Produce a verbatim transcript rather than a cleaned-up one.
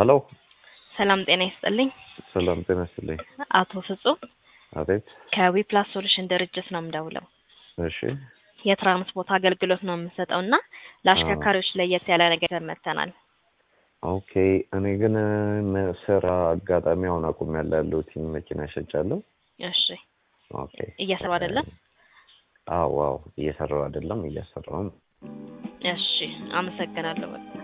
ሄሎ ሰላም ጤና ይስጥልኝ። ሰላም ጤና ይስጥልኝ። አቶ ፍጹም አቤት። ከዊፕላስ ሶሉሽን ድርጅት ነው የምደውለው። እሺ የትራንስፖርት አገልግሎት ነው የምንሰጠውና ለአሽከርካሪዎች ለየት ያለ ነገር መተናል። ኦኬ እኔ ግን ስራ አጋጣሚ አሁን አቁሜያለሁ ያለሁት መኪና ሸጫለሁ። እሺ ኦኬ እየሰራው አይደለም? አዎ አዎ እየሰራው አይደለም እየሰራው። እሺ አመሰግናለሁ።